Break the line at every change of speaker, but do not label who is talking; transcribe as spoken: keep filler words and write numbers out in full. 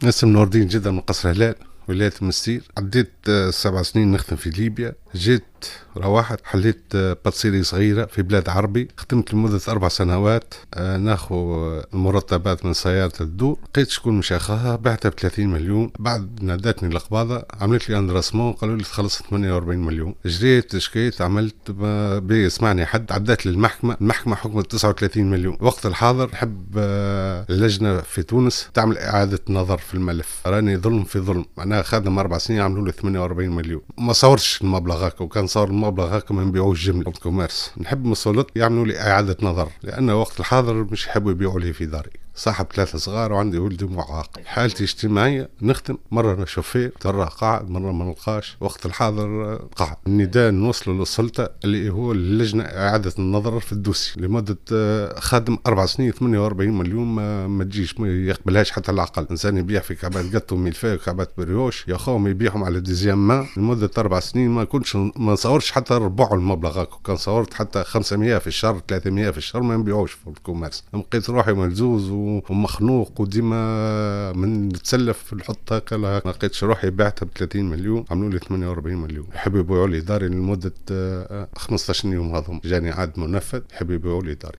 اسم نور الدين جدا من قصر هلال، ولاية المستير. عديت آه، سبع سنين نخدم في ليبيا. جيت روحت حليت آه، باتسيري صغيرة في بلاد عربي. خدمت لمدة أربع سنوات آه، ناخو آه، المرتبات من سيارة الدور. لقيت شكون مشاخها بعتها ب ثلاثين مليون. بعد نادتني القباضة عملت لي اندراسمون، قالوا لي تخلص ثمانية وأربعين مليون. جريت شكيت عملت بي يسمعني حد، عدات للمحكمة. المحكمة حكمت تسعة وثلاثين مليون. وقت الحاضر نحب آه، اللجنة في تونس تعمل إعادة نظر في الملف. راني ظلم في ظلم، أنا خادم أربع سنين عملوا لي ثمانية وأربعين مليون. ما صورش المبلغ هكا، وكان صار المبلغ هكا ما نبيعوش جملة كوميرس. نحب مسؤولات يعملوا لي إعادة نظر، لأن وقت الحاضر مش يحبوا يبيعوا لي في داري. صاحب ثلاثة صغار وعندي ولدي معاق. حالتي اجتماعية، نخدم مرة أنا شوفير، مرة قاعد، مرة ما نلقاش. وقت الحاضر قاعد. النداء نوصله للسلطة اللي هو اللجنة إعادة النظر في الدوسي لمدة آه، خادم أربع سنين ثمانية وأربعين مليون. ما, ما تجيش، ما يقبلهاش حتى العقل. إنسان يبيع في كعبات قطو ميلفي وكعبات بريوش يا خوهم يبيعهم على ديزيام ما لمدة أربع سنين. ما كنتش ما نصورش حتى ربع المبلغ. كان صورت حتى خمسمية في الشهر، ثلاثمية في الشهر، ما نبيعوش في الكوميرس. لقيت روحي ملزوز ومخنوق، وديما من نتسلف نحط هكا. ما لقيتش روحي بعتها ب ثلاثين مليون، عملوا لي ثمانية وأربعين مليون. يحبوا يبيعوا لي داري لمده آه، خمسطاش يوم. هذهم جاني عاد منفذ، يحبوا يبيعوا لي داري.